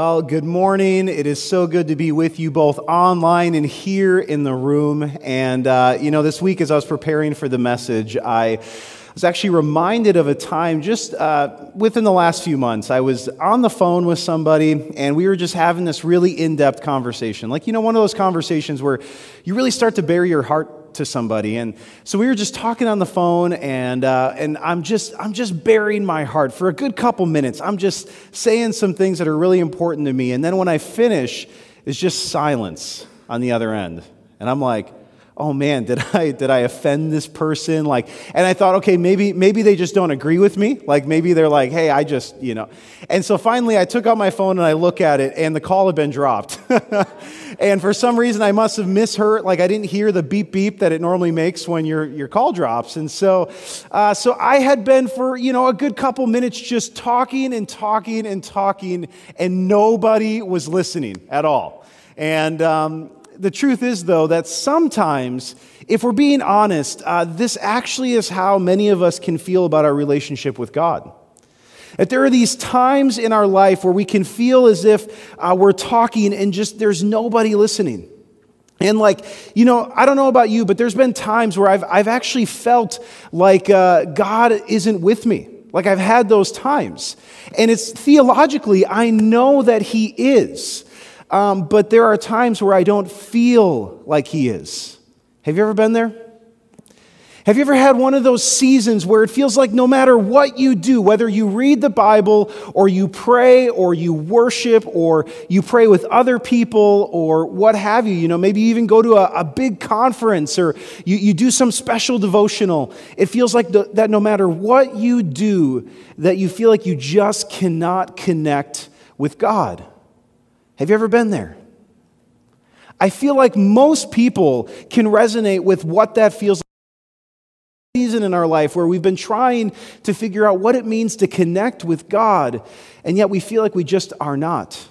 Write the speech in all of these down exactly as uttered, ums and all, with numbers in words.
Well, good morning. It is so good to be with you both online and here in the room. And, uh, you know, this week as I was preparing for the message, I was actually reminded of a time just uh, within the last few months. I was on the phone with somebody, and we were just having this really in-depth conversation. Like, you know, one of those conversations where you really start to bare your heart to somebody. And so we were just talking on the phone, and uh, and I'm just I'm just bearing my heart for a good couple minutes. I'm just saying some things that are really important to me. And then when I finish, it's just silence on the other end. And I'm like, oh man, did I did I offend this person? Like, and I thought, okay, maybe maybe they just don't agree with me. Like maybe they're like, hey, I just, you know. And so finally I took out my phone and I look at it, and the call had been dropped. And for some reason I must have misheard, like I didn't hear the beep beep that it normally makes when your your call drops. And so uh, so I had been for, you know, a good couple minutes just talking and talking and talking, and nobody was listening at all. And um the truth is, though, that sometimes, if we're being honest, uh, this actually is how many of us can feel about our relationship with God. That there are these times in our life where we can feel as if uh, we're talking and just there's nobody listening. And like, you know, I don't know about you, but there's been times where I've I've actually felt like uh, God isn't with me. Like I've had those times. And it's theologically, I know that He is. Um, but there are times where I don't feel like He is. Have you ever been there? Have you ever had one of those seasons where it feels like no matter what you do, whether you read the Bible or you pray or you worship or you pray with other people or what have you, you know, maybe you even go to a, a big conference or you, you do some special devotional, it feels like the, that no matter what you do, that you feel like you just cannot connect with God. Have you ever been there? I feel like most people can resonate with what that feels like. Season in our life where we've been trying to figure out what it means to connect with God, and yet we feel like we just are not.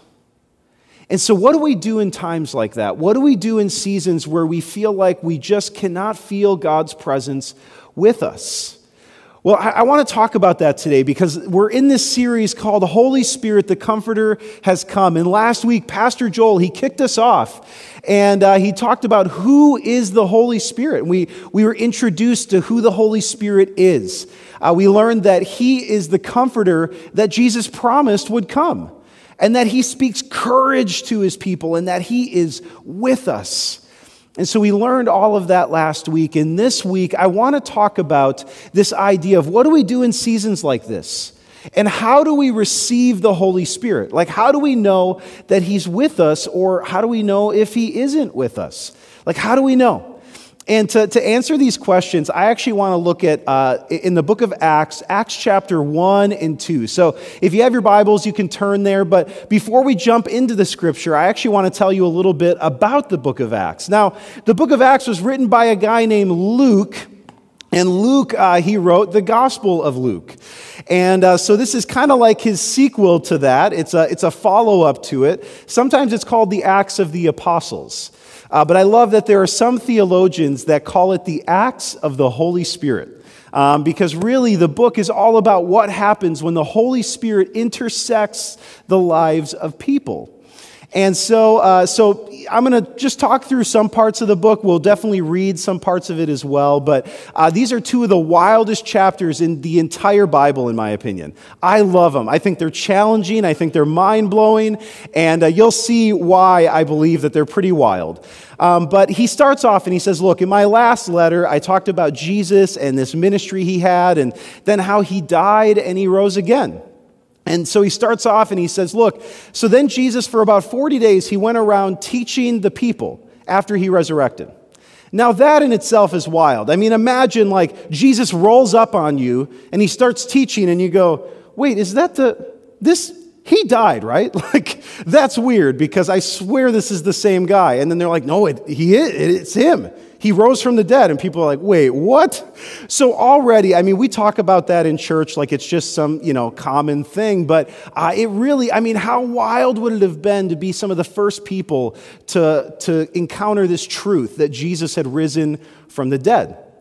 And so what do we do in times like that? What do we do in seasons where we feel like we just cannot feel God's presence with us? Well, I want to talk about that today because we're in this series called The Holy Spirit, the Comforter Has Come. And last week, Pastor Joel, he kicked us off and uh, he talked about who is the Holy Spirit. And we, we were introduced to who the Holy Spirit is. Uh, we learned that He is the Comforter that Jesus promised would come, and that He speaks courage to His people, and that He is with us. And so we learned all of that last week. And this week, I want to talk about this idea of what do we do in seasons like this? And how do we receive the Holy Spirit? Like, how do we know that He's with us, or how do we know if He isn't with us? Like, how do we know? And to, to answer these questions, I actually want to look at, uh, in the book of Acts, Acts chapter one and two. So if you have your Bibles, you can turn there. But before we jump into the scripture, I actually want to tell you a little bit about the book of Acts. Now, the book of Acts was written by a guy named Luke. And Luke, uh, he wrote the Gospel of Luke. And uh, so this is kind of like his sequel to that. It's a, it's a follow-up to it. Sometimes it's called the Acts of the Apostles. Uh, but I love that there are some theologians that call it the Acts of the Holy Spirit. Um, because really the book is all about what happens when the Holy Spirit intersects the lives of people. And so uh, so I'm going to just talk through some parts of the book. We'll definitely read some parts of it as well. But uh, these are two of the wildest chapters in the entire Bible, in my opinion. I love them. I think they're challenging. I think they're mind-blowing. And uh, you'll see why I believe that they're pretty wild. Um, but he starts off and he says, look, in my last letter, I talked about Jesus and this ministry He had, and then how He died and He rose again. And so he starts off and he says, look, so then Jesus, for about forty days, He went around teaching the people after He resurrected. Now that in itself is wild. I mean, imagine like Jesus rolls up on you and He starts teaching and you go, wait, is that the, this, He died, right? Like, that's weird because I swear this is the same guy. And then they're like, no, it, he is, it's Him. He rose from the dead. And people are like, wait, what? So already, I mean, we talk about that in church like it's just some, you know, common thing. But uh, it really, I mean, how wild would it have been to be some of the first people to, to encounter this truth that Jesus had risen from the dead?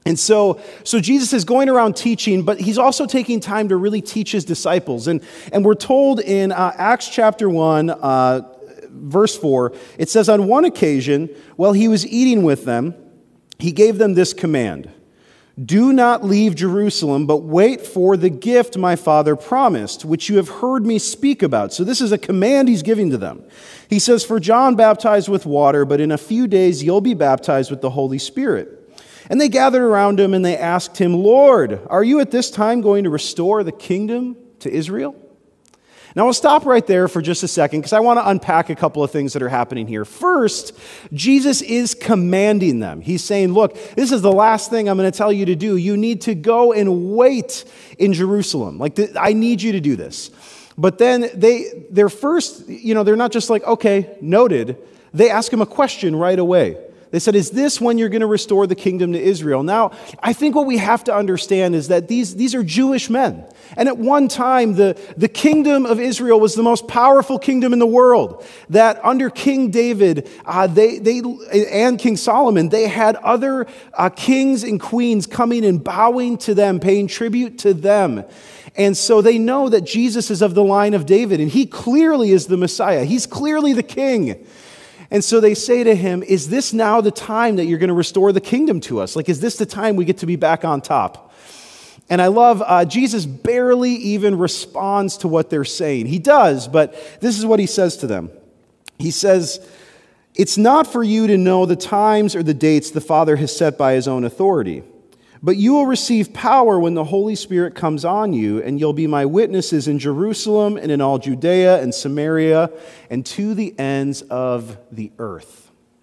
And so, so Jesus is going around teaching, but he's also taking time to really teach his disciples. And, and we're told in uh, Acts chapter one, uh, verse four, it says, on one occasion, while he was eating with them, he gave them this command: do not leave Jerusalem, but wait for the gift my Father promised, which you have heard me speak about. So this is a command he's giving to them. He says, for John baptized with water, but in a few days you'll be baptized with the Holy Spirit. And they gathered around him and they asked him, Lord, are you at this time going to restore the kingdom to Israel? Now, I'll stop right there for just a second because I want to unpack a couple of things that are happening here. First, Jesus is commanding them. He's saying, look, this is the last thing I'm going to tell you to do. You need to go and wait in Jerusalem. Like, I need you to do this. But then they, they're first, you know, they're not just like, okay, noted. They ask him a question right away. They said, is this when you're going to restore the kingdom to Israel? Now, I think what we have to understand is that these, these are Jewish men. And at one time, the, the kingdom of Israel was the most powerful kingdom in the world. That under King David uh, they, they, and King Solomon, they had other uh, kings and queens coming and bowing to them, paying tribute to them. And so they know that Jesus is of the line of David, and he clearly is the Messiah. He's clearly the king. And so they say to him, is this now the time that you're going to restore the kingdom to us? Like, is this the time we get to be back on top? And I love, uh, Jesus barely even responds to what they're saying. He does, but this is what he says to them. He says, it's not for you to know the times or the dates the Father has set by his own authority, but you will receive power when the Holy Spirit comes on you, and you'll be my witnesses in Jerusalem and in all Judea and Samaria and to the ends of the earth.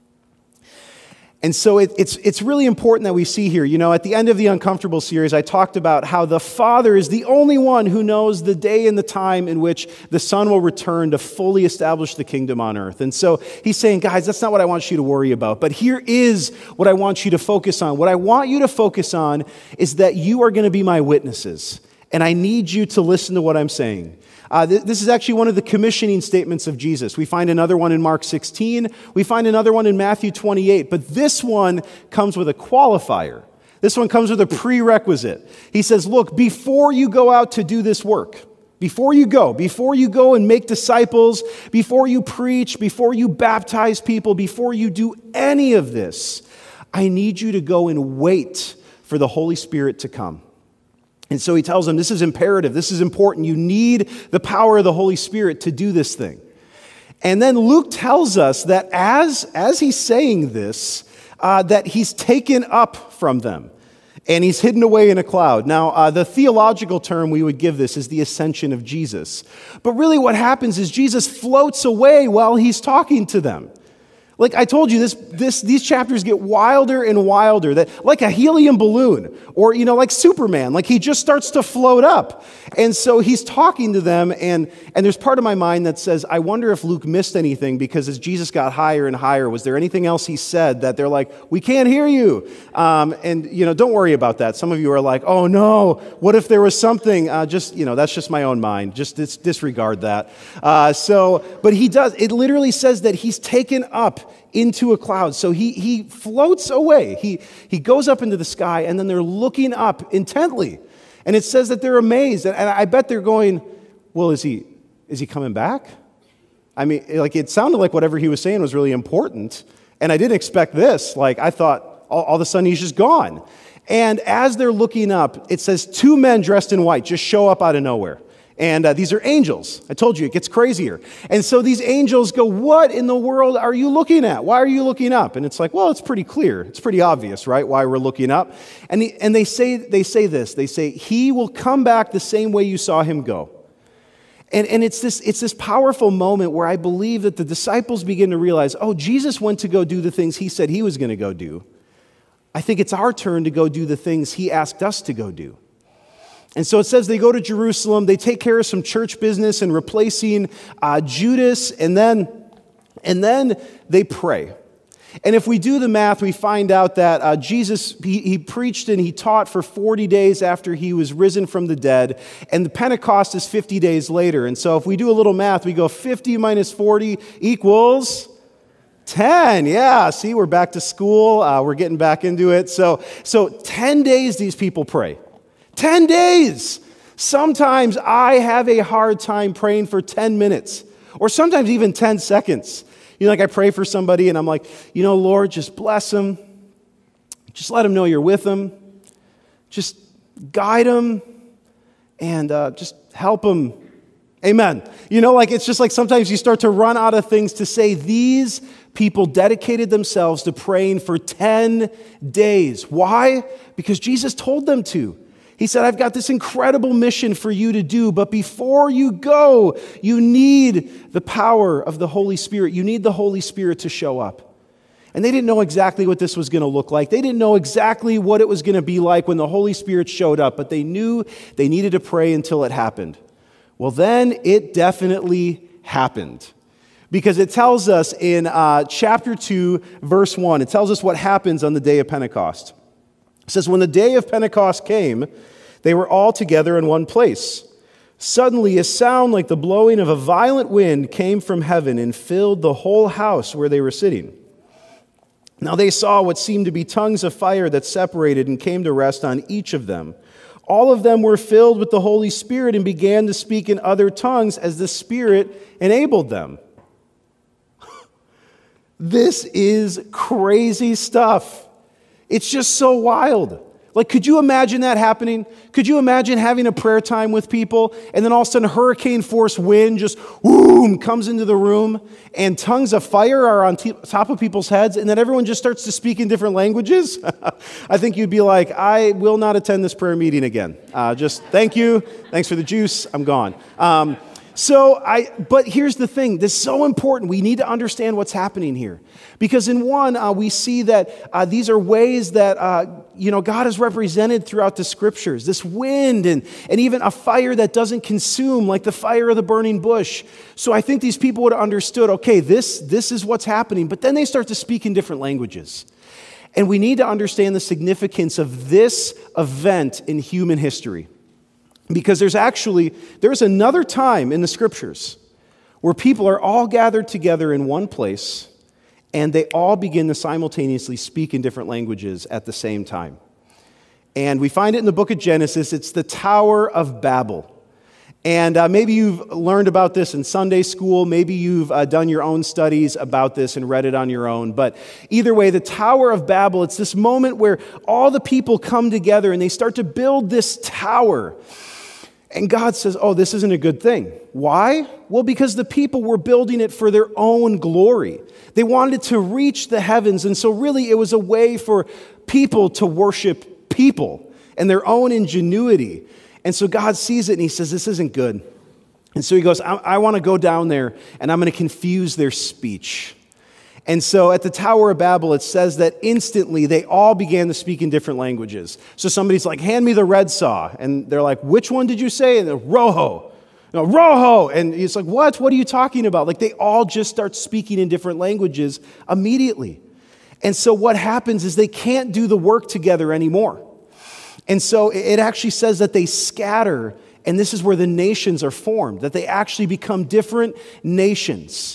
And so it, it's, it's really important that we see here, you know, at the end of the Uncomfortable series, I talked about how the Father is the only one who knows the day and the time in which the Son will return to fully establish the kingdom on earth. And so he's saying, guys, that's not what I want you to worry about. But here is what I want you to focus on. What I want you to focus on is that you are going to be my witnesses. And I need you to listen to what I'm saying. Uh, th- this is actually one of the commissioning statements of Jesus. We find another one in Mark sixteen. We find another one in Matthew twenty-eight. But this one comes with a qualifier. This one comes with a prerequisite. He says, look, before you go out to do this work, before you go, before you go and make disciples, before you preach, before you baptize people, before you do any of this, I need you to go and wait for the Holy Spirit to come. And so he tells them, this is imperative, this is important. You need the power of the Holy Spirit to do this thing. And then Luke tells us that as, as he's saying this, uh, that he's taken up from them and he's hidden away in a cloud. Now, uh, the theological term we would give this is the ascension of Jesus. But really what happens is Jesus floats away while he's talking to them. Like I told you, this, this, these chapters get wilder and wilder, that like a helium balloon, or, you know, like Superman, like he just starts to float up. And so he's talking to them, and, and there's part of my mind that says, I wonder if Luke missed anything, because as Jesus got higher and higher, was there anything else he said that they're like, we can't hear you? Um, and, you know, don't worry about that. Some of you are like, oh no, what if there was something? Uh, just, you know, that's just my own mind. Just dis- disregard that. Uh, so, but he does, it literally says that he's taken up into a cloud. So he he floats away. He he goes up into the sky, and then they're looking up intently. And it says that they're amazed. And I bet they're going, well, is he is he coming back? I mean, like it sounded like whatever he was saying was really important. And I didn't expect this. Like I thought all, all of a sudden he's just gone. And as they're looking up, it says two men dressed in white just show up out of nowhere. And uh, these are angels. I told you, it gets crazier. And so these angels go, what in the world are you looking at? Why are you looking up? And it's like, well, it's pretty clear. It's pretty obvious, right, why we're looking up. And, he, and they say they say this. They say, he will come back the same way you saw him go. And, and it's this, it's this powerful moment where I believe that the disciples begin to realize, oh, Jesus went to go do the things he said he was going to go do. I think it's our turn to go do the things he asked us to go do. And so it says they go to Jerusalem, they take care of some church business and replacing uh, Judas, and then, and then they pray. And if we do the math, we find out that uh, Jesus, he, he preached and he taught for forty days after he was risen from the dead, and the Pentecost is fifty days later. And so if we do a little math, we go fifty minus forty equals ten, yeah. See, we're back to school. Uh, we're getting back into it. So, so ten days these people pray. ten days. Sometimes I have a hard time praying for ten minutes or sometimes even ten seconds. You know, like I pray for somebody and I'm like, you know, Lord, just bless them. Just let them know you're with them. Just guide them and uh, just help them. Amen. You know, like it's just like sometimes you start to run out of things to say. These people dedicated themselves to praying for ten days. Why? Because Jesus told them to. He said, I've got this incredible mission for you to do, but before you go, you need the power of the Holy Spirit. You need the Holy Spirit to show up. And they didn't know exactly what this was going to look like. They didn't know exactly what it was going to be like when the Holy Spirit showed up, but they knew they needed to pray until it happened. Well, then it definitely happened. Because it tells us in uh, chapter two, verse one, it tells us what happens on the day of Pentecost. It says, when the day of Pentecost came, they were all together in one place. Suddenly a sound like the blowing of a violent wind came from heaven and filled the whole house where they were sitting. Now they saw what seemed to be tongues of fire that separated and came to rest on each of them. All of them were filled with the Holy Spirit and began to speak in other tongues as the Spirit enabled them. This is crazy stuff. It's just so wild. Like, could you imagine that happening? Could you imagine having a prayer time with people and then all of a sudden hurricane force wind just boom comes into the room and tongues of fire are on t- top of people's heads and then everyone just starts to speak in different languages? I think you'd be like, I will not attend this prayer meeting again. Uh, just thank you. Thanks for the juice. I'm gone. Um, So I, but here's the thing. This is so important. We need to understand what's happening here. Because in one, uh, we see that uh, these are ways that, uh, you know, God is represented throughout the scriptures. This wind and, and even a fire that doesn't consume, like the fire of the burning bush. So I think these people would have understood, okay, this, this is what's happening. But then they start to speak in different languages. And we need to understand the significance of this event in human history. Because there's actually, there's another time in the scriptures where people are all gathered together in one place and they all begin to simultaneously speak in different languages at the same time. And we find it in the book of Genesis. It's the Tower of Babel. And uh, maybe you've learned about this in Sunday school. Maybe you've uh, done your own studies about this and read it on your own. But either way, the Tower of Babel, it's this moment where all the people come together and they start to build this tower. And God says, oh, this isn't a good thing. Why? Well, because the people were building it for their own glory. They wanted to reach the heavens. And so really it was a way for people to worship people and their own ingenuity. And so God sees it and he says, this isn't good. And so he goes, I, I want to go down there and I'm going to confuse their speech. And so at the Tower of Babel, it says that instantly they all began to speak in different languages. So somebody's like, hand me the red saw. And they're like, which one did you say? And they're, Rojo. No, Rojo. And he's like, what? What are you talking about? Like they all just start speaking in different languages immediately. And so what happens is they can't do the work together anymore. And so it actually says that they scatter, and this is where the nations are formed, that they actually become different nations.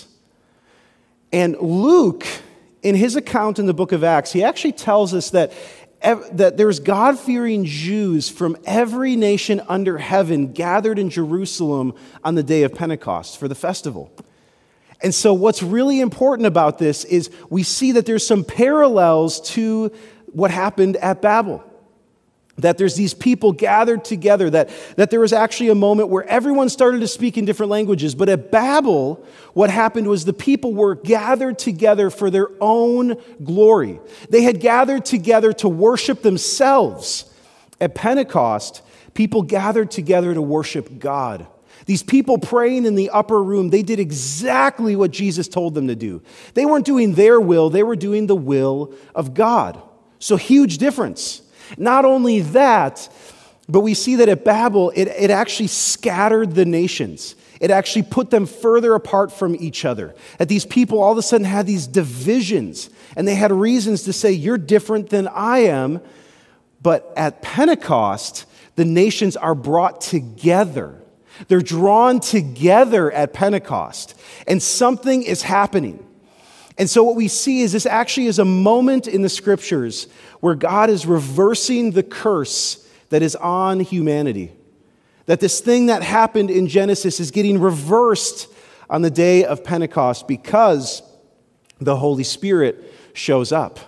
And Luke, in his account in the book of Acts, he actually tells us that, that there's God-fearing Jews from every nation under heaven gathered in Jerusalem on the day of Pentecost for the festival. And so what's really important about this is we see that there's some parallels to what happened at Babel. That there's these people gathered together, that, that there was actually a moment where everyone started to speak in different languages. But at Babel, what happened was the people were gathered together for their own glory. They had gathered together to worship themselves. At Pentecost, people gathered together to worship God. These people praying in the upper room, they did exactly what Jesus told them to do. They weren't doing their will, they were doing the will of God. So huge difference. Not only that, but we see that at Babel, it, it actually scattered the nations. It actually put them further apart from each other. That these people all of a sudden had these divisions, and they had reasons to say, you're different than I am. But at Pentecost, the nations are brought together. They're drawn together at Pentecost, and something is happening. And so what we see is this actually is a moment in the scriptures where God is reversing the curse that is on humanity. That this thing that happened in Genesis is getting reversed on the day of Pentecost because the Holy Spirit shows up.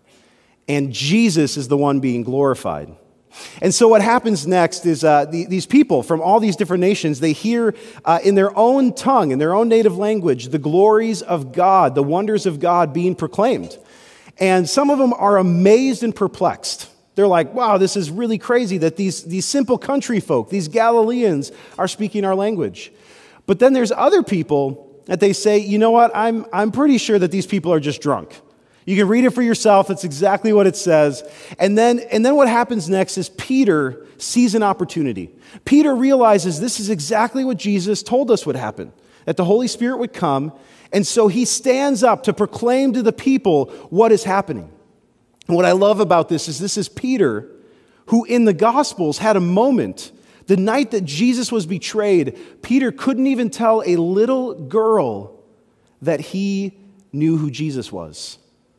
And Jesus is the one being glorified. And so what happens next is uh, the, these people from all these different nations, they hear uh, in their own tongue, in their own native language, the glories of God, the wonders of God being proclaimed. And some of them are amazed and perplexed. They're like, wow, this is really crazy that these, these simple country folk, these Galileans, are speaking our language. But then there's other people that they say, you know what, I'm, I'm pretty sure that these people are just drunk. You can read it for yourself. That's exactly what it says. And then, and then what happens next is Peter sees an opportunity. Peter realizes this is exactly what Jesus told us would happen, that the Holy Spirit would come. And so he stands up to proclaim to the people what is happening. And what I love about this is this is Peter, who in the Gospels had a moment. The night that Jesus was betrayed, Peter couldn't even tell a little girl that he knew who Jesus was.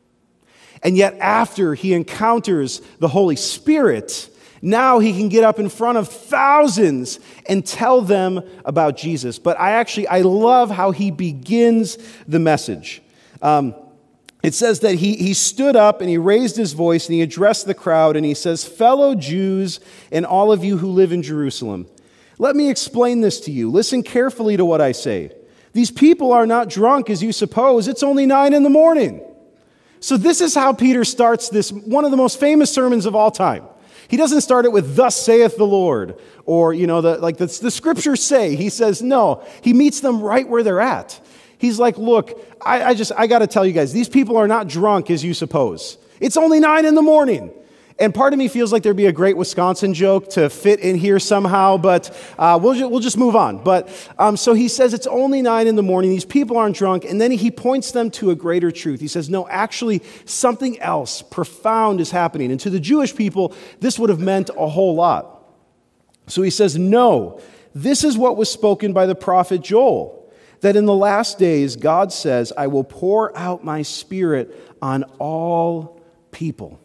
And yet after he encounters the Holy Spirit, now he can get up in front of thousands and tell them about Jesus. But I actually, I love how he begins the message. Um, it says that he, he stood up and he raised his voice and he addressed the crowd and he says, "Fellow Jews and all of you who live in Jerusalem, let me explain this to you. Listen carefully to what I say. These people are not drunk as you suppose. It's only nine in the morning." So this is how Peter starts this, one of the most famous sermons of all time. He doesn't start it with, "Thus saith the Lord," or, you know, the, like the, the scriptures say. He says, no, he meets them right where they're at. He's like, look, I, I just, I got to tell you guys, these people are not drunk as you suppose. It's only nine in the morning. And part of me feels like there'd be a great Wisconsin joke to fit in here somehow, but uh, we'll, ju- we'll just move on. But um, so he says it's only nine in the morning. These people aren't drunk. And then he points them to a greater truth. He says, no, actually, something else profound is happening. And to the Jewish people, this would have meant a whole lot. So he says, no, this is what was spoken by the prophet Joel, that in the last days, God says, I will pour out my spirit on all people.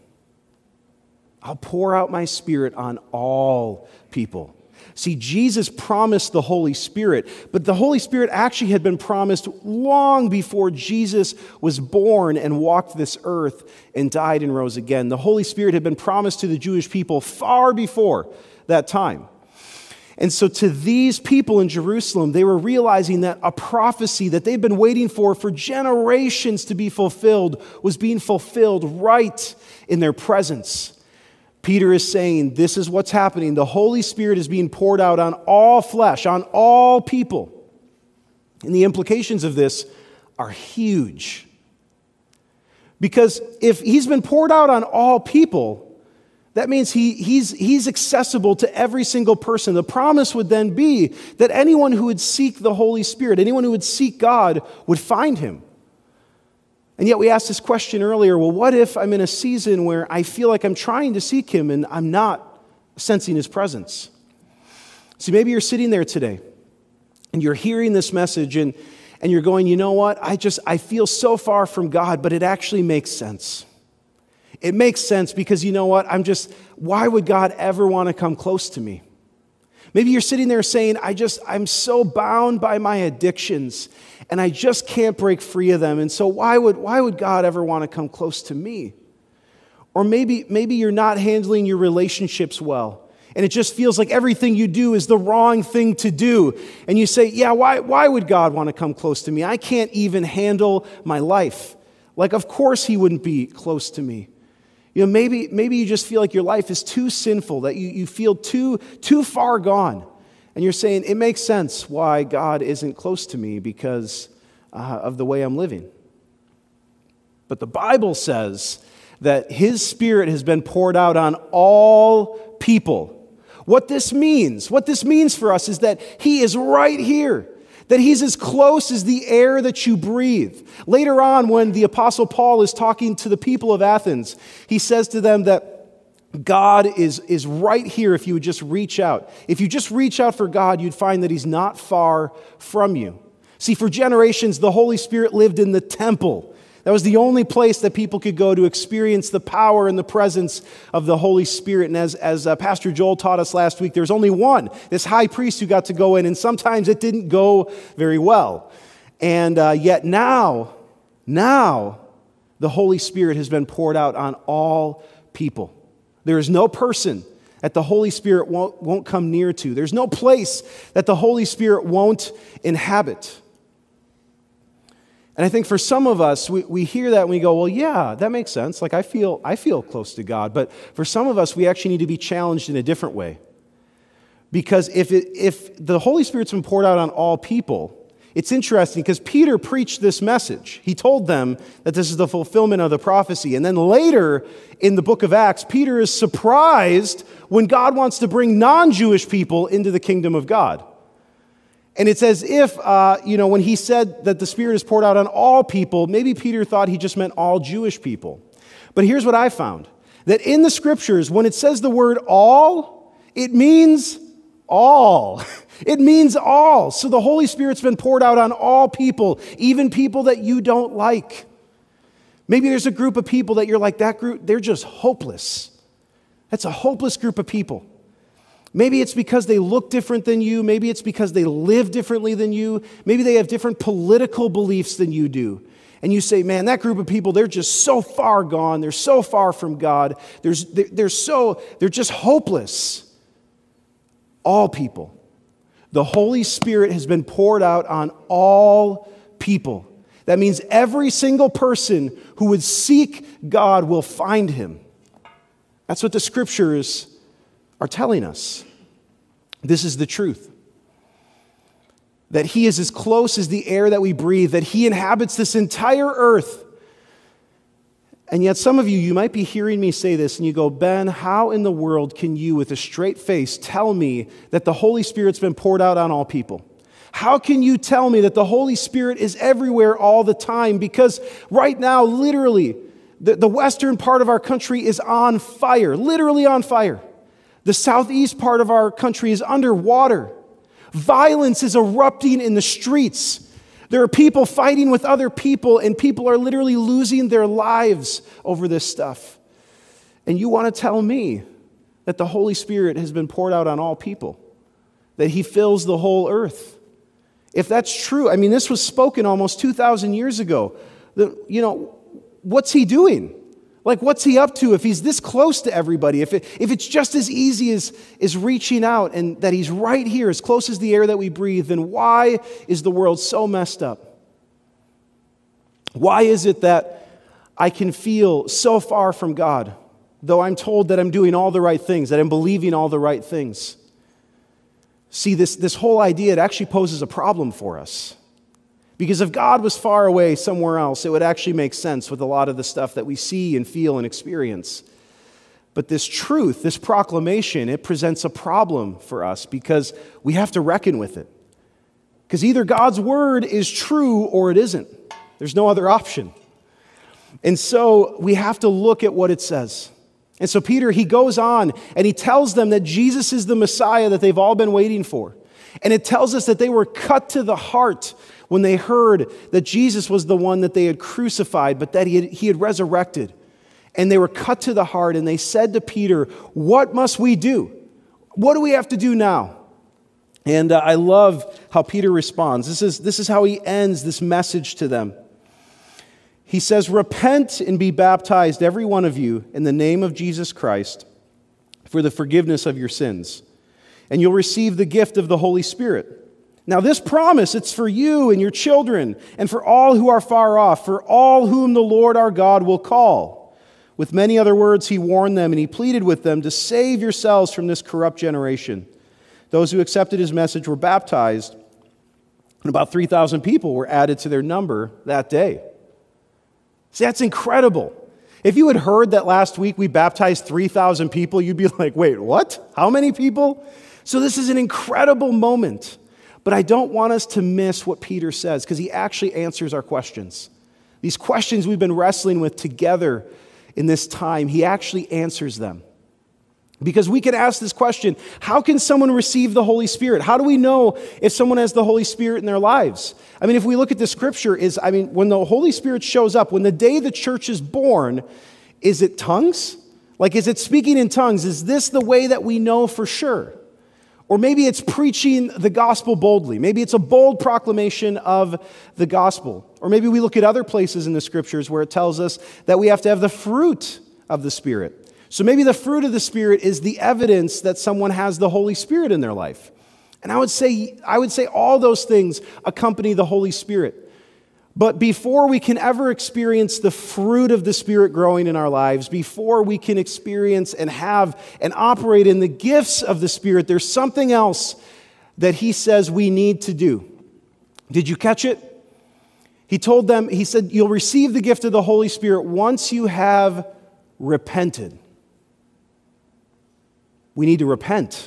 I'll pour out my spirit on all people. See, Jesus promised the Holy Spirit, but the Holy Spirit actually had been promised long before Jesus was born and walked this earth and died and rose again. The Holy Spirit had been promised to the Jewish people far before that time. And so to these people in Jerusalem, they were realizing that a prophecy that they've been waiting for for generations to be fulfilled was being fulfilled right in their presence. Peter is saying, this is what's happening. The Holy Spirit is being poured out on all flesh, on all people. And the implications of this are huge. Because if he's been poured out on all people, that means he, he's, he's accessible to every single person. The promise would then be that anyone who would seek the Holy Spirit, anyone who would seek God, would find him. And yet we asked this question earlier, well, what if I'm in a season where I feel like I'm trying to seek him and I'm not sensing his presence? See, maybe you're sitting there today and you're hearing this message and, and you're going, you know what? I just, I feel so far from God, but it actually makes sense. It makes sense because you know what? I'm just, why would God ever want to come close to me? Maybe you're sitting there saying, I just, I'm so bound by my addictions and I just can't break free of them. And so why would, why would God ever want to come close to me? Or maybe, maybe you're not handling your relationships well and it just feels like everything you do is the wrong thing to do. And you say, yeah, why, why would God want to come close to me? I can't even handle my life. Like, of course he wouldn't be close to me. You know, maybe, maybe you just feel like your life is too sinful, that you, you feel too, too far gone. And you're saying, it makes sense why God isn't close to me because uh, of the way I'm living. But the Bible says that his Spirit has been poured out on all people. What this means, what this means for us is that he is right here. That he's as close as the air that you breathe. Later on, when the Apostle Paul is talking to the people of Athens, he says to them that God is, is right here if you would just reach out. If you just reach out for God, you'd find that he's not far from you. See, for generations, the Holy Spirit lived in the temple. That was the only place that people could go to experience the power and the presence of the Holy Spirit. And as, as uh, Pastor Joel taught us last week, there's only one, this high priest who got to go in, and sometimes it didn't go very well. And uh, yet now, now, the Holy Spirit has been poured out on all people. There is no person that the Holy Spirit won't, won't come near to. There's no place that the Holy Spirit won't inhabit. And I think for some of us, we, we hear that and we go, well, yeah, that makes sense. Like I feel, I feel close to God. But for some of us, we actually need to be challenged in a different way. Because if, it, if the Holy Spirit's been poured out on all people, it's interesting because Peter preached this message. He told them that this is the fulfillment of the prophecy. And then later in the book of Acts, Peter is surprised when God wants to bring non-Jewish people into the kingdom of God. And it's as if, uh, you know, when he said that the Spirit is poured out on all people, maybe Peter thought he just meant all Jewish people. But here's what I found. That in the Scriptures, when it says the word all, it means all. It means all. So the Holy Spirit's been poured out on all people, even people that you don't like. Maybe there's a group of people that you're like, that group, they're just hopeless. That's a hopeless group of people. Maybe it's because they look different than you. Maybe it's because they live differently than you. Maybe they have different political beliefs than you do. And you say, man, that group of people, they're just so far gone. They're so far from God. There's, they're, they're so, they're just hopeless. All people. The Holy Spirit has been poured out on all people. That means every single person who would seek God will find him. That's what the Scriptures are telling us. This is the truth. That he is as close as the air that we breathe, that he inhabits this entire earth. And yet some of you, you might be hearing me say this and you go, Ben, how in the world can you with a straight face tell me that the Holy Spirit's been poured out on all people? How can you tell me that the Holy Spirit is everywhere all the time? Because right now, literally, the, the western part of our country is on fire, literally on fire. The southeast part of our country is underwater. Violence is erupting in the streets. There are people fighting with other people, and people are literally losing their lives over this stuff. And you want to tell me that the Holy Spirit has been poured out on all people, that he fills the whole earth. If that's true, I mean, this was spoken almost two thousand years ago. The, you know, what's he doing? Like, what's he up to if he's this close to everybody? If, it, if it's just as easy as, as reaching out and that he's right here, as close as the air that we breathe, then why is the world so messed up? Why is it that I can feel so far from God, though I'm told that I'm doing all the right things, that I'm believing all the right things? See, this, this whole idea, it actually poses a problem for us. Because if God was far away somewhere else, it would actually make sense with a lot of the stuff that we see and feel and experience. But this truth, this proclamation, it presents a problem for us because we have to reckon with it. Because either God's word is true or it isn't. There's no other option. And so we have to look at what it says. And so Peter, he goes on and he tells them that Jesus is the Messiah that they've all been waiting for. And it tells us that they were cut to the heart when they heard that Jesus was the one that they had crucified, but that he had, he had resurrected. And they were cut to the heart, and they said to Peter, what must we do? What do we have to do now? And uh, I love how Peter responds. This is, this is how he ends this message to them. He says, repent and be baptized, every one of you, in the name of Jesus Christ, for the forgiveness of your sins. And you'll receive the gift of the Holy Spirit. Now this promise, it's for you and your children, and for all who are far off, for all whom the Lord our God will call. With many other words, he warned them, and he pleaded with them to save yourselves from this corrupt generation. Those who accepted his message were baptized, and about three thousand people were added to their number that day. See, that's incredible. If you had heard that last week we baptized three thousand people, you'd be like, wait, what? How many people? So this is an incredible moment. But I don't want us to miss what Peter says, because he actually answers our questions. These questions we've been wrestling with together in this time, he actually answers them. Because we can ask this question, how can someone receive the Holy Spirit? How do we know if someone has the Holy Spirit in their lives? I mean, if we look at the scripture, is I mean, when the Holy Spirit shows up, when the day the church is born, is it tongues? Like, is it speaking in tongues? Is this the way that we know for sure? Or maybe it's preaching the gospel boldly. Maybe it's a bold proclamation of the gospel. Or maybe we look at other places in the scriptures where it tells us that we have to have the fruit of the Spirit. So maybe the fruit of the Spirit is the evidence that someone has the Holy Spirit in their life. And I would say, I would say all those things accompany the Holy Spirit. But before we can ever experience the fruit of the Spirit growing in our lives, before we can experience and have and operate in the gifts of the Spirit, there's something else that he says we need to do. Did you catch it? He told them, he said, you'll receive the gift of the Holy Spirit once you have repented. We need to repent.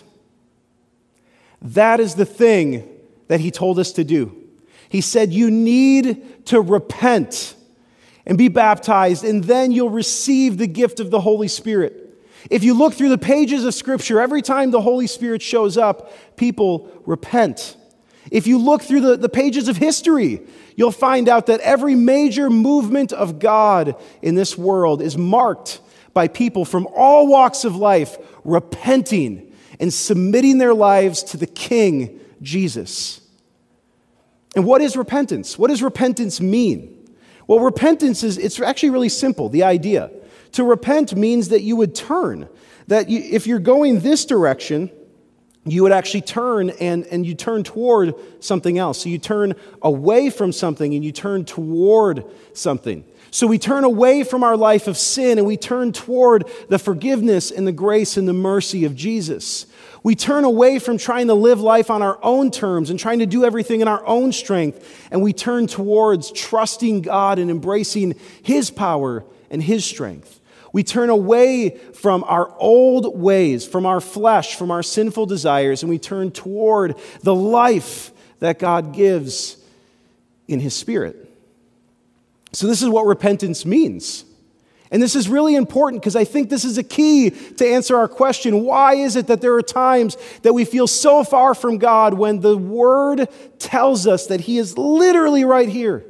That is the thing that he told us to do. He said, you need to repent and be baptized, and then you'll receive the gift of the Holy Spirit. If you look through the pages of Scripture, every time the Holy Spirit shows up, people repent. If you look through the, the pages of history, you'll find out that every major movement of God in this world is marked by people from all walks of life repenting and submitting their lives to the King, Jesus. And what is repentance? What does repentance mean? Well, repentance is, it's actually really simple, the idea. To repent means that you would turn, that you, if you're going this direction, you would actually turn and, and you turn toward something else. So you turn away from something and you turn toward something. So we turn away from our life of sin and we turn toward the forgiveness and the grace and the mercy of Jesus. We turn away from trying to live life on our own terms and trying to do everything in our own strength, and we turn towards trusting God and embracing His power and His strength. We turn away from our old ways, from our flesh, from our sinful desires, and we turn toward the life that God gives in His Spirit. So this is what repentance means. And this is really important because I think this is a key to answer our question, why is it that there are times that we feel so far from God when the Word tells us that He is literally right here?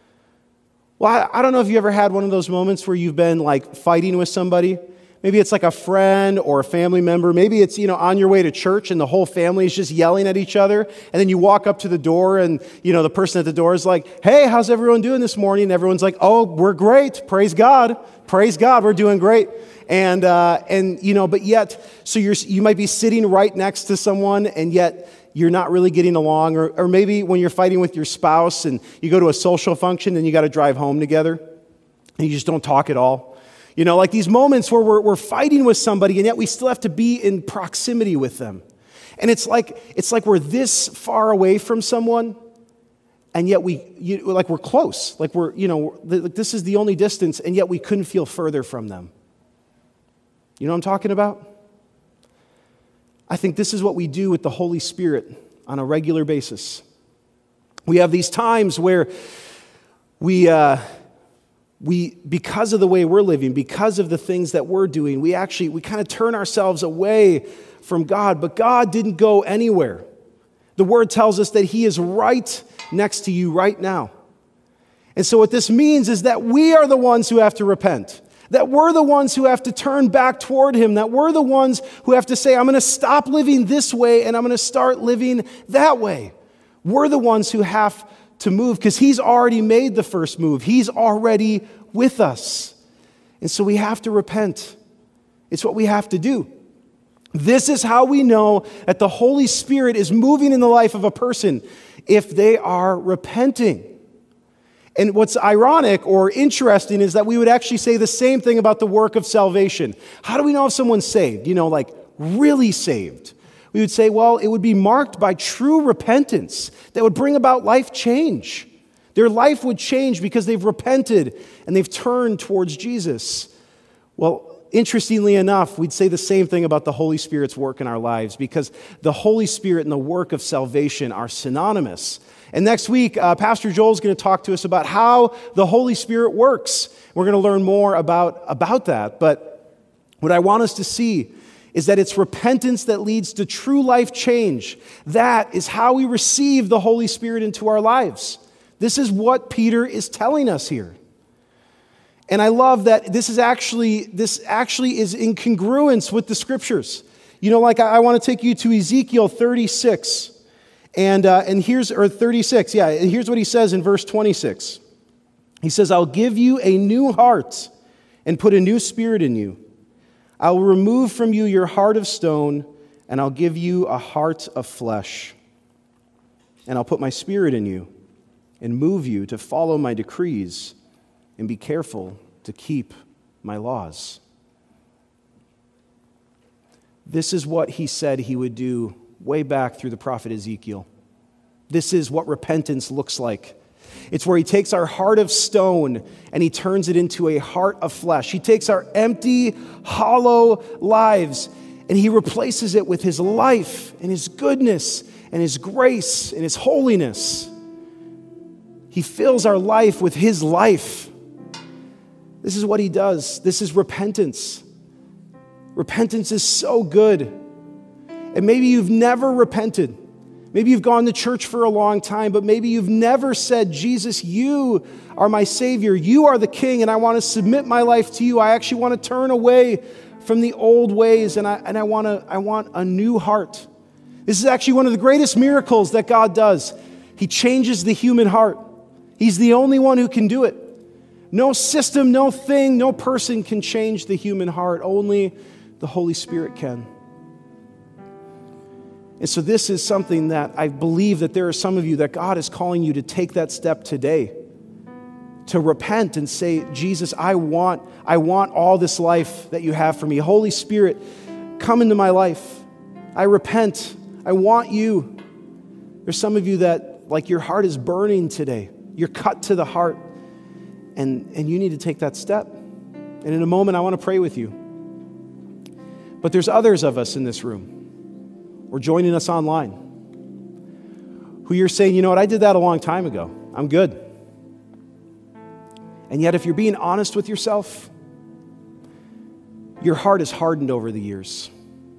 Well, I don't know if you ever had one of those moments where you've been like fighting with somebody. Maybe it's like a friend or a family member. Maybe it's, you know, on your way to church and the whole family is just yelling at each other. And then you walk up to the door and, you know, the person at the door is like, hey, how's everyone doing this morning? And everyone's like, oh, we're great. Praise God. Praise God. We're doing great. And, uh, and you know, but yet, so you're, you might be sitting right next to someone and yet you're not really getting along. Or, or maybe when you're fighting with your spouse and you go to a social function and you got to drive home together and you just don't talk at all. You know, like these moments where we're, we're fighting with somebody and yet we still have to be in proximity with them. And it's like, it's like we're this far away from someone and yet we, you, like we're close. Like we're, you know, like this is the only distance and yet we couldn't feel further from them. You know what I'm talking about? I think this is what we do with the Holy Spirit on a regular basis. We have these times where we... Uh, We, because of the way we're living, because of the things that we're doing, we actually, we kind of turn ourselves away from God, but God didn't go anywhere. The Word tells us that He is right next to you right now. And so what this means is that we are the ones who have to repent, that we're the ones who have to turn back toward Him, that we're the ones who have to say, I'm going to stop living this way and I'm going to start living that way. We're the ones who have to move because He's already made the first move. He's already with us. And so we have to repent. It's what we have to do. This is how we know that the Holy Spirit is moving in the life of a person, if they are repenting. And what's ironic or interesting is that we would actually say the same thing about the work of salvation. How do we know if someone's saved? You know, like really saved. We would say, well, it would be marked by true repentance that would bring about life change. Their life would change because they've repented and they've turned towards Jesus. Well, interestingly enough, we'd say the same thing about the Holy Spirit's work in our lives because the Holy Spirit and the work of salvation are synonymous. And next week, uh, Pastor Joel's going to talk to us about how the Holy Spirit works. We're going to learn more about, about that. But what I want us to see is that it's repentance that leads to true life change. That is how we receive the Holy Spirit into our lives. This is what Peter is telling us here. And I love that this is actually, this actually is in congruence with the scriptures. You know, like I, I want to take you to Ezekiel thirty-six. And, uh, and here's, or thirty-six, yeah, and here's what he says in verse twenty-six. He says, I'll give you a new heart and put a new spirit in you. I will remove from you your heart of stone, and I'll give you a heart of flesh. And I'll put my spirit in you and move you to follow my decrees and be careful to keep my laws. This is what he said he would do way back through the prophet Ezekiel. This is what repentance looks like. It's where he takes our heart of stone and he turns it into a heart of flesh. He takes our empty, hollow lives and he replaces it with his life and his goodness and his grace and his holiness. He fills our life with his life. This is what he does. This is repentance. Repentance is so good. And maybe you've never repented. Maybe you've gone to church for a long time, but maybe you've never said, Jesus, you are my Savior. You are the King, and I want to submit my life to you. I actually want to turn away from the old ways, and I, and I, want to, I want a new heart. This is actually one of the greatest miracles that God does. He changes the human heart. He's the only one who can do it. No system, no thing, no person can change the human heart. Only the Holy Spirit can. And so this is something that I believe that there are some of you that God is calling you to take that step today, to repent and say, Jesus, I want, I want all this life that you have for me. Holy Spirit, come into my life. I repent. I want you. There's some of you that, like, your heart is burning today. You're cut to the heart, and, and you need to take that step. And in a moment, I want to pray with you. But there's others of us in this room, or joining us online, who you're saying, you know what, I did that a long time ago. I'm good. And yet, if you're being honest with yourself, your heart is hardened over the years.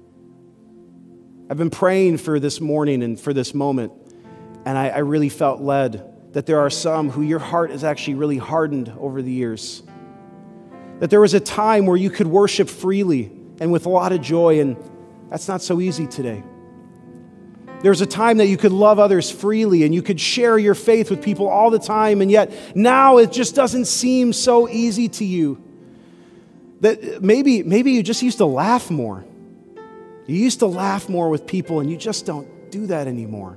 I've been praying for this morning and for this moment, and I, I really felt led that there are some who your heart is actually really hardened over the years. That there was a time where you could worship freely and with a lot of joy, and that's not so easy today. There was a time that you could love others freely and you could share your faith with people all the time, and yet now it just doesn't seem so easy to you. That maybe, maybe you just used to laugh more. You used to laugh more with people, and you just don't do that anymore.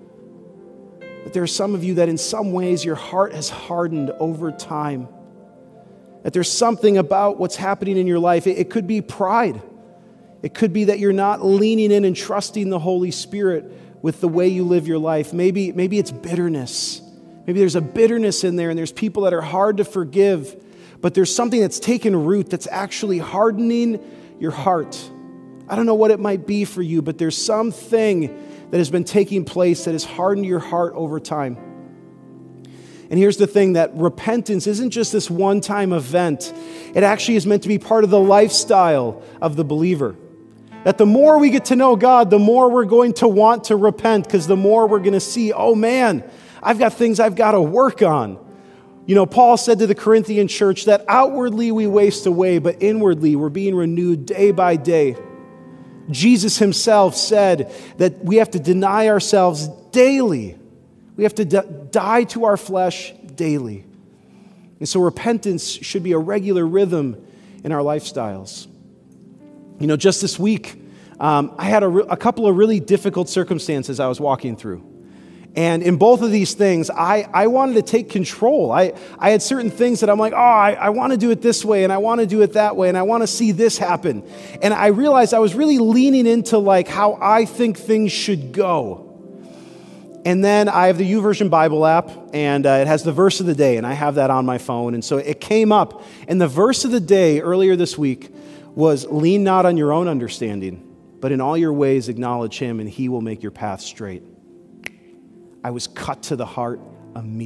That there are some of you that in some ways your heart has hardened over time. That there's something about what's happening in your life. It, it could be pride. It could be that you're not leaning in and trusting the Holy Spirit with the way you live your life. Maybe, maybe it's bitterness. Maybe there's a bitterness in there, and there's people that are hard to forgive, but there's something that's taken root that's actually hardening your heart. I don't know what it might be for you, but there's something that has been taking place that has hardened your heart over time. And here's the thing, that repentance isn't just this one-time event. It actually is meant to be part of the lifestyle of the believer. That the more we get to know God, the more we're going to want to repent, because the more we're going to see, oh man, I've got things I've got to work on. You know, Paul said to the Corinthian church that outwardly we waste away, but inwardly we're being renewed day by day. Jesus himself said that we have to deny ourselves daily. We have to d- die to our flesh daily. And so repentance should be a regular rhythm in our lifestyles. You know, just this week, um, I had a, re- a couple of really difficult circumstances I was walking through. And in both of these things, I, I wanted to take control. I, I had certain things that I'm like, oh, I, I want to do it this way, and I want to do it that way, and I want to see this happen. And I realized I was really leaning into like how I think things should go. And then I have the YouVersion Bible app, and uh, it has the verse of the day, and I have that on my phone. And so it came up, and the verse of the day earlier this week was, lean not on your own understanding, but in all your ways acknowledge him, and he will make your path straight. I was cut to the heart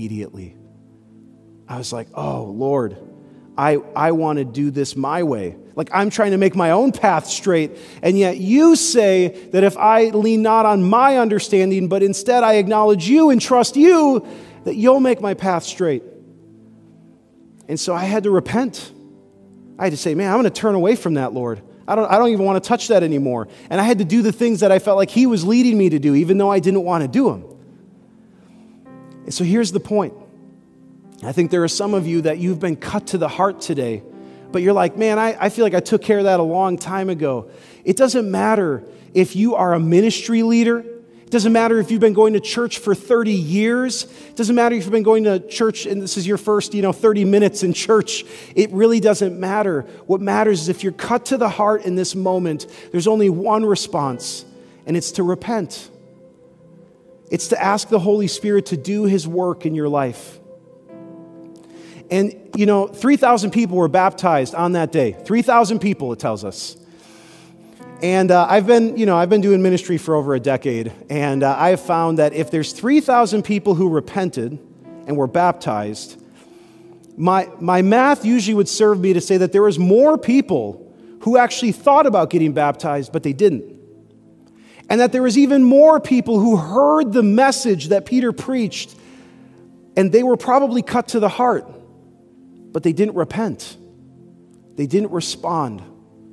immediately. I was like, oh, Lord, I, I want to do this my way. Like I'm trying to make my own path straight. And yet you say that if I lean not on my understanding, but instead I acknowledge you and trust you, that you'll make my path straight. And so I had to repent. I had to say, man, I'm going to turn away from that, Lord. I don't, I don't even want to touch that anymore. And I had to do the things that I felt like he was leading me to do, even though I didn't want to do them. And so here's the point. I think there are some of you that you've been cut to the heart today, but you're like, man, I, I feel like I took care of that a long time ago. It doesn't matter if you are a ministry leader. It doesn't matter if you've been going to church for thirty years. It doesn't matter if you've been going to church and this is your first, you know, thirty minutes in church. It really doesn't matter. What matters is if you're cut to the heart in this moment, there's only one response, and it's to repent. It's to ask the Holy Spirit to do his work in your life. And, you know, three thousand people were baptized on that day. three thousand people, it tells us. And uh, I've been, you know, I've been doing ministry for over a decade. And uh, I have found that if there's three thousand people who repented and were baptized, my, my math usually would serve me to say that there was more people who actually thought about getting baptized, but they didn't. And that there was even more people who heard the message that Peter preached, and they were probably cut to the heart. But they didn't repent. They didn't respond.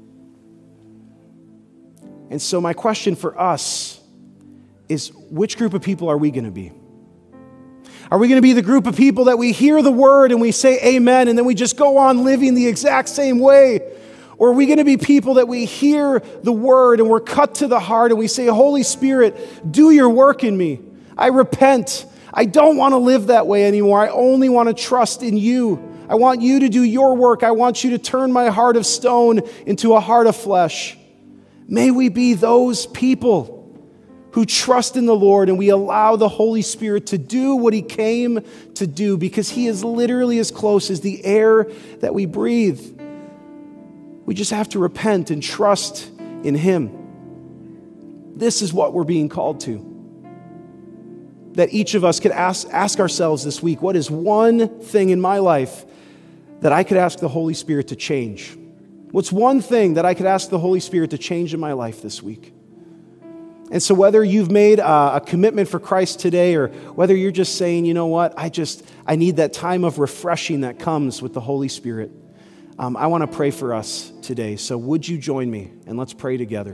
And so my question for us is, which group of people are we going to be? Are we going to be the group of people that we hear the word and we say amen and then we just go on living the exact same way? Or are we going to be people that we hear the word and we're cut to the heart and we say, Holy Spirit, do your work in me. I repent. I don't want to live that way anymore. I only want to trust in you. I want you to do your work. I want you to turn my heart of stone into a heart of flesh. May we be those people who trust in the Lord and we allow the Holy Spirit to do what he came to do, because he is literally as close as the air that we breathe. We just have to repent and trust in him. This is what we're being called to. That each of us could ask, ask ourselves this week, what is one thing in my life that I could ask the Holy Spirit to change? What's one thing that I could ask the Holy Spirit to change in my life this week? And so whether you've made a, a commitment for Christ today, or whether you're just saying, you know what, I just, I need that time of refreshing that comes with the Holy Spirit. Um, I want to pray for us today. So would you join me and let's pray together.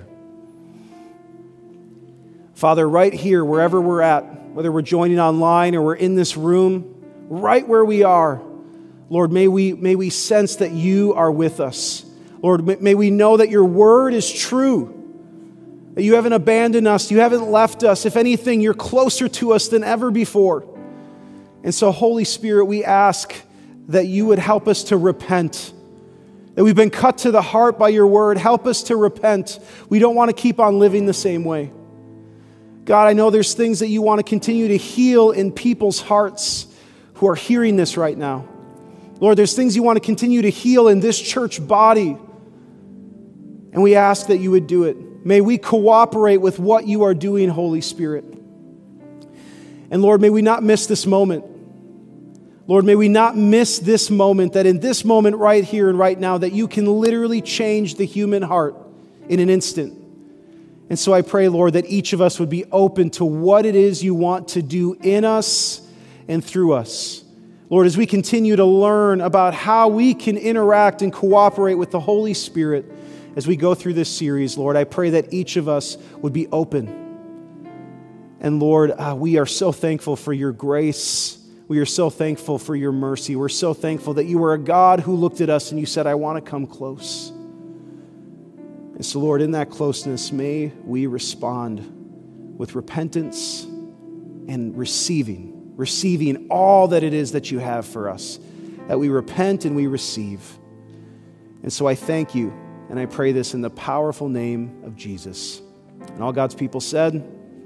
Father, right here, wherever we're at, whether we're joining online or we're in this room, right where we are, Lord, may we, may we sense that you are with us. Lord, may we know that your word is true, that you haven't abandoned us, you haven't left us. If anything, you're closer to us than ever before. And so, Holy Spirit, we ask that you would help us to repent, that we've been cut to the heart by your word. Help us to repent. We don't want to keep on living the same way. God, I know there's things that you want to continue to heal in people's hearts who are hearing this right now. Lord, there's things you want to continue to heal in this church body. And we ask that you would do it. May we cooperate with what you are doing, Holy Spirit. And Lord, may we not miss this moment. Lord, may we not miss this moment, that in this moment right here and right now, that you can literally change the human heart in an instant. And so I pray, Lord, that each of us would be open to what it is you want to do in us and through us. Lord, as we continue to learn about how we can interact and cooperate with the Holy Spirit as we go through this series, Lord, I pray that each of us would be open. And Lord, uh, we are so thankful for your grace. We are so thankful for your mercy. We're so thankful that you are a God who looked at us and you said, I want to come close. And so, Lord, in that closeness, may we respond with repentance and receiving. Receiving all that it is that you have for us, that we repent and we receive. And so I thank you, and I pray this in the powerful name of Jesus. And all God's people said,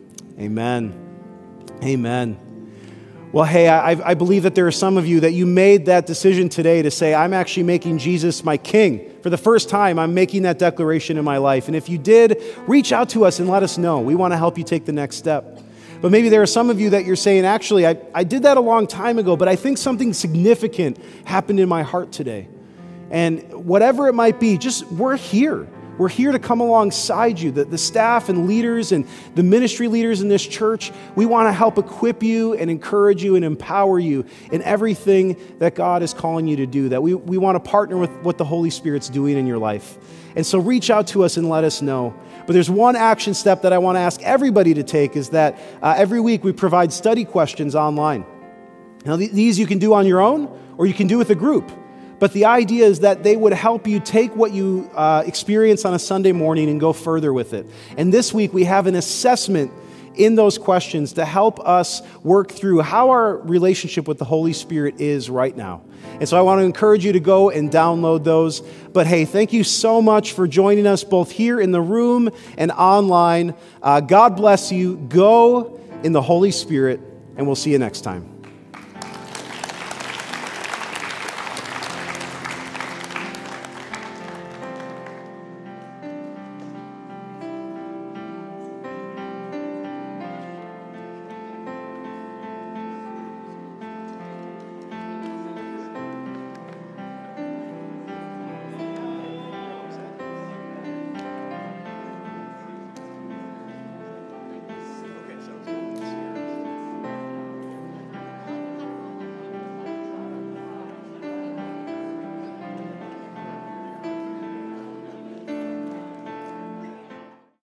amen. Amen. Well, hey, I, I believe that there are some of you that you made that decision today to say, I'm actually making Jesus my king. For the first time, I'm making that declaration in my life. And if you did, reach out to us and let us know. We want to help you take the next step. But maybe there are some of you that you're saying, actually, I, I did that a long time ago, but I think something significant happened in my heart today. And whatever it might be, just we're here. We're here to come alongside you. The, the staff and leaders and the ministry leaders in this church, we want to help equip you and encourage you and empower you in everything that God is calling you to do. That we, we want to partner with what the Holy Spirit's doing in your life. And so reach out to us and let us know. But there's one action step that I want to ask everybody to take is that uh, every week we provide study questions online. Now, th- these you can do on your own or you can do with a group. But the idea is that they would help you take what you uh, experience on a Sunday morning and go further with it. And this week we have an assessment in those questions to help us work through how our relationship with the Holy Spirit is right now. And so I want to encourage you to go and download those. But hey, thank you so much for joining us both here in the room and online. Uh, God bless you. Go in the Holy Spirit, and we'll see you next time.